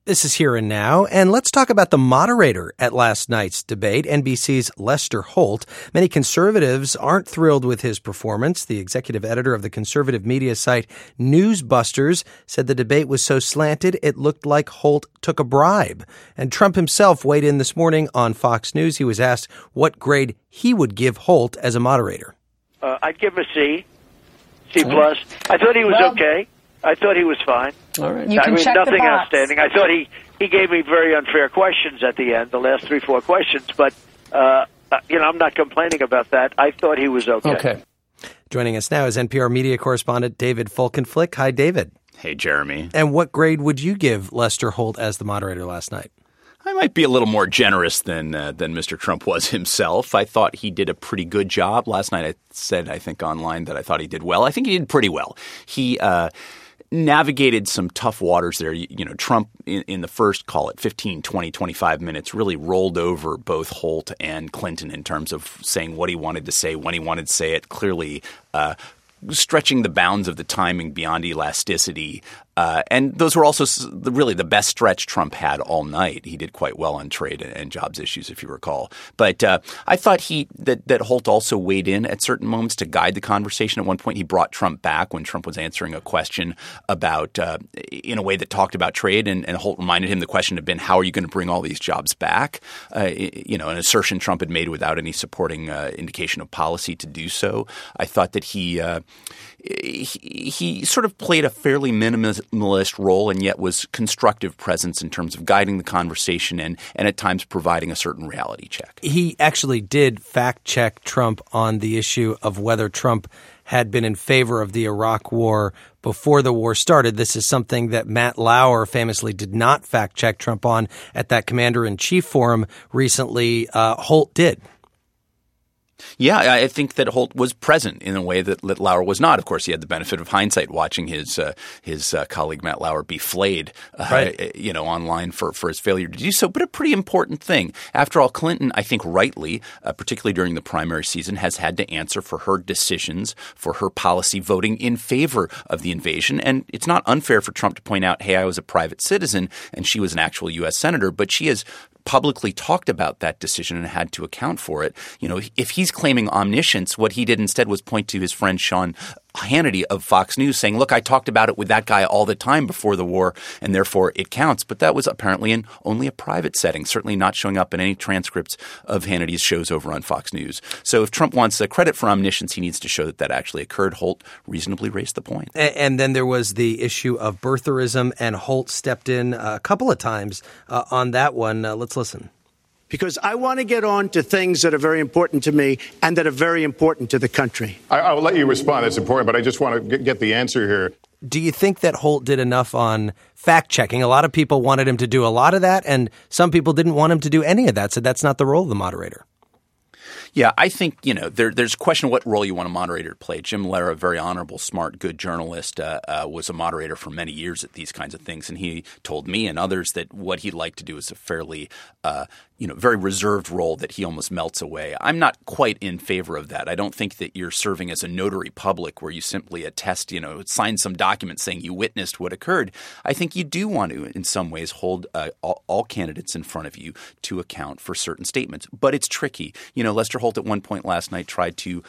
This is Here and Now, and let's talk about the moderator at last night's debate, NBC's Lester Holt. Many conservatives aren't thrilled with his performance. The executive editor of the conservative media site Newsbusters said the debate was so slanted it looked like Holt took a bribe. And Trump himself weighed in this morning on Fox News. He was asked what grade he would give Holt as a moderator. I'd give him a C plus. I thought he was okay. I thought he was fine. All right. You can check nothing the box. outstanding. I thought he gave me very unfair questions at the end, the last 3-4 questions, but I'm not complaining about that. I thought he was okay. Okay. Joining us now is NPR media correspondent David Folkenflik. Hi, David. Hey, Jeremy. And what grade would you give Lester Holt as the moderator last night? I might be a little more generous than Mr. Trump was himself. I thought he did a pretty good job. Last night I said, I think online, that I thought he did well. I think he did pretty well. He navigated some tough waters there. Trump in the first, call it 15, 20, 25 minutes, really rolled over both Holt and Clinton in terms of saying what he wanted to say, when he wanted to say it, clearly stretching the bounds of the timing beyond elasticity. And those were also really the best stretch Trump had all night. He did quite well on trade and jobs issues, if you recall. But I thought that Holt also weighed in at certain moments to guide the conversation. At one point, he brought Trump back when Trump was answering a question about in a way that talked about trade. And Holt reminded him the question had been, how are you going to bring all these jobs back? An assertion Trump had made without any supporting indication of policy to do so. I thought that he sort of played a fairly minimalist role and yet was constructive presence in terms of guiding the conversation and at times providing a certain reality check. He actually did fact check Trump on the issue of whether Trump had been in favor of the Iraq war before the war started. This is something that Matt Lauer famously did not fact check Trump on at that Commander-in-Chief forum recently. Holt did. Yeah, I think that Holt was present in a way that Lauer was not. Of course, he had the benefit of hindsight watching his colleague Matt Lauer be flayed, online for his failure to do so. But a pretty important thing. After all, Clinton, I think rightly, particularly during the primary season, has had to answer for her decisions, for her policy voting in favor of the invasion. And it's not unfair for Trump to point out, hey, I was a private citizen and she was an actual U.S. senator, but she is publicly talked about that decision and had to account for it. If he's claiming omniscience, what he did instead was point to his friend Sean Hannity of Fox News saying, look, I talked about it with that guy all the time before the war and therefore it counts. But that was apparently in only a private setting, certainly not showing up in any transcripts of Hannity's shows over on Fox News. So if Trump wants credit for omniscience, he needs to show that actually occurred. Holt reasonably raised the point. And then there was the issue of birtherism, and Holt stepped in a couple of times on that one. Let's listen. Because I want to get on to things that are very important to me and that are very important to the country. I will let you respond. That's important, but I just want to get the answer here. Do you think that Holt did enough on fact-checking? A lot of people wanted him to do a lot of that, and some people didn't want him to do any of that, so that's not the role of the moderator. Yeah, I think, there's a question of what role you want a moderator to play. Jim Lehrer, a very honorable, smart, good journalist, was a moderator for many years at these kinds of things. And he told me and others that what he'd like to do is a fairly, very reserved role that he almost melts away. I'm not quite in favor of that. I don't think that you're serving as a notary public where you simply attest, sign some document saying you witnessed what occurred. I think you do want to, in some ways, hold all candidates in front of you to account for certain statements. But it's tricky. Lester Holt at one point last night tried to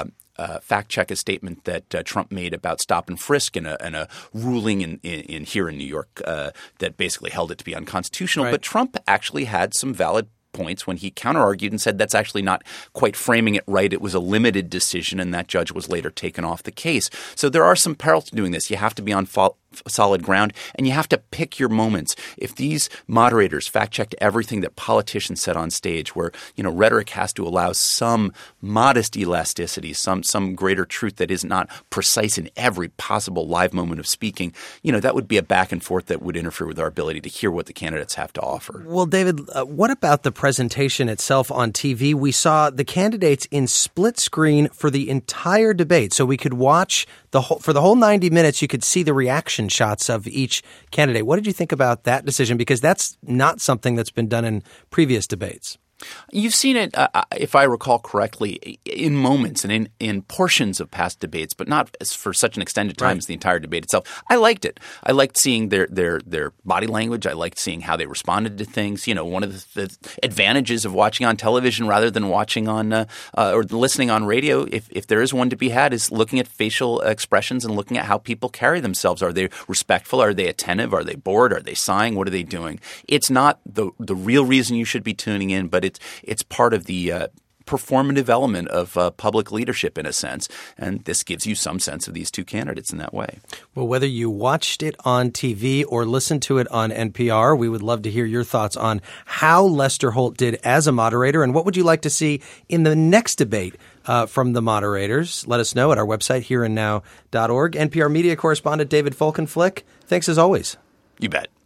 fact check a statement that Trump made about stop and frisk in a ruling in here in New York that basically held it to be unconstitutional. Right. But Trump actually had some valid points when he counter-argued and said that's actually not quite framing it right. It was a limited decision, and that judge was later taken off the case. So there are some perils to doing this. You have to be on solid ground, and you have to pick your moments. If these moderators fact-checked everything that politicians said on stage, where rhetoric has to allow some modest elasticity, some greater truth that is not precise in every possible live moment of speaking, that would be a back and forth that would interfere with our ability to hear what the candidates have to offer. Well, David, what about the presentation itself on TV? We saw the candidates in split screen for the entire debate, so we could watch for the whole 90 minutes. You could see the reaction shots of each candidate. What did you think about that decision? Because that's not something that's been done in previous debates. You've seen it, if I recall correctly, in moments and in portions of past debates, but not for such an extended time as the entire debate itself. I liked it. I liked seeing their body language. I liked seeing how they responded to things. You know, one of the advantages of watching on television rather than watching on or listening on radio, if there is one to be had, is looking at facial expressions and looking at how people carry themselves. Are they respectful? Are they attentive? Are they bored? Are they sighing? What are they doing? It's not the real reason you should be tuning in, but it's part of the performative element of public leadership in a sense. And this gives you some sense of these two candidates in that way. Well, whether you watched it on TV or listened to it on NPR, we would love to hear your thoughts on how Lester Holt did as a moderator and what would you like to see in the next debate from the moderators. Let us know at our website, hereandnow.org. NPR media correspondent David Folkenflik, thanks as always. You bet.